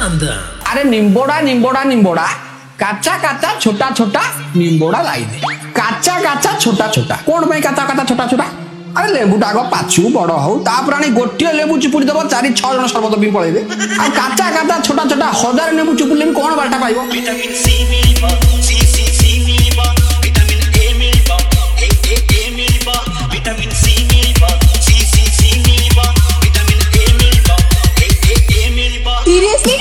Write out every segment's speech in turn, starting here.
चंदन। अरे निम्बोड़ा निम्बोड़ा निम्बोड़ा, काचा काचा छोटा छोटा निम्बोड़ा लाई दे। काचा काचा छोटा छोटा कौन पे काचा काचा छोटा छोटा? अरे लेबुटा आग पाछु बड़ हो तापर गोटे लेबू चिपुड़ी दब 4-6 जन सरबत भी पड़े आ काचा काचा छोटा छोटा 1000 लेबू चिपुड़े भी कौन बाल्टा पाइब? विटामिन सी मिलिबा, सी मिलिबा, विटामिन ए मिलिबा, ए मिलिबा, विटामिन सी मिलिबा, सी मिलिबा, विटामिन ए मिलिबा, ए मिलिबा। सीरियसली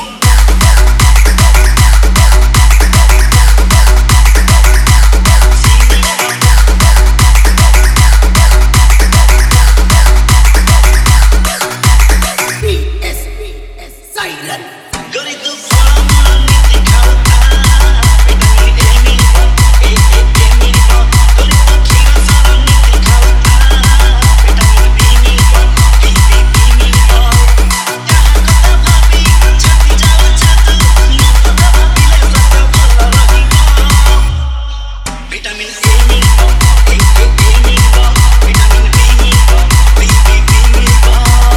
गरी तू फार्मूला नीति खाउता, विटामिन ए मिलिबा, ए मिलिबा, गरी तू खीरा सारा नीति खाउता, विटामिन बी मिलिबा, बी मिलिबा। जहाँ कथा भाभी छाती जाओ छातु, नो कथा भाभिले सत्य भल रहिबा। विटामिन ए मिलिबा, ए मिलिबा, विटामिन बी मिलिबा, बी मिलिबा।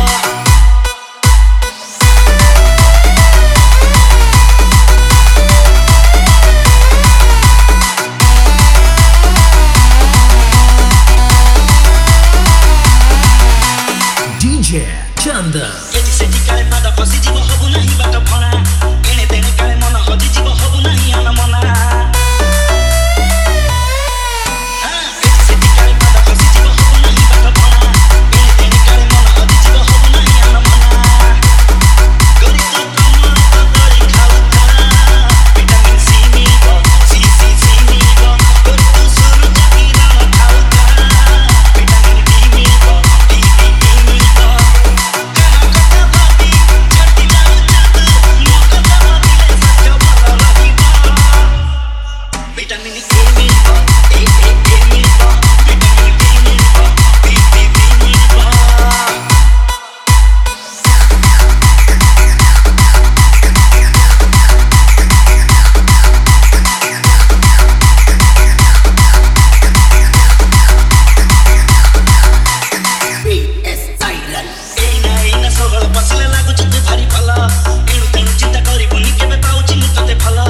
डीजे चंदन। एटी सेटी काले पादा फसी जीव हबु नाही बाट भणा, एणे तेणे काले मन हजी जीव हबु नाही आना मना। एटी सेटी काले पादा फसी जीव हबु नाही बाट भणा, एणे तेणे काले मन हजी जीव हबु नाही आना मना। गरी तू कमल कदरी खाउता, विटामिन सी मिलिबा, सी मिलिबा, गरी तू सूरज किरण खाउता, विटामिन डी मिलिबा, डी मिलिबा। विटामिन ए मिलिबा, ए मिलिबा, विटामिन बी मिलिबा, बी मिलिबा। एना सबल पसले लागुछ तू भारी भला, एणु तेणु चिंता करिबुनी केबे पाउछि मु तते भला।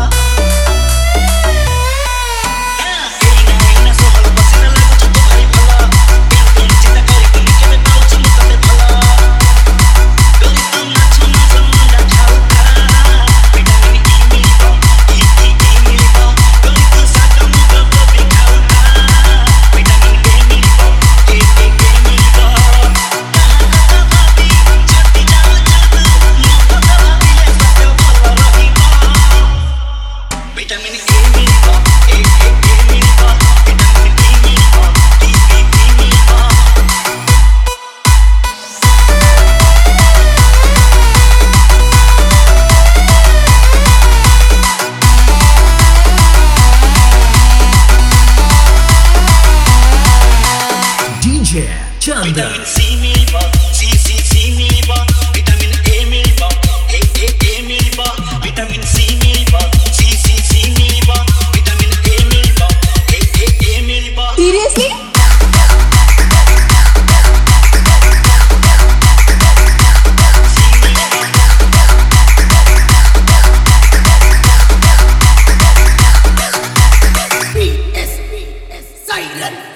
एना सबल पसले लागुछ तू भारी भला, एणु तेणु चिंता करिबुनी केबे पाउछि मु तते भला। गरी तू नाचु नाच मुंडा खाउता, विटामिन ई मिलिबा, ई मिलिबा, गरी तू साका मुग बबी खाउता, विटामिन ए मिलिबा, ए मिलिबा। विटामिन ए मिलिबा, ए मिलिबा, विटामिन बी मिलिबा, बी मिलिबा। डीजे चंदन। विटामिन सी मिलिबा, सी मिलिबा, विटामिन ए मिलिबा, ए मिलिबा, विटामिन सी मिलिबा, सी मिलिबा, विटामिन ए मिलिबा, ए मिलिबा। Seriously Siren.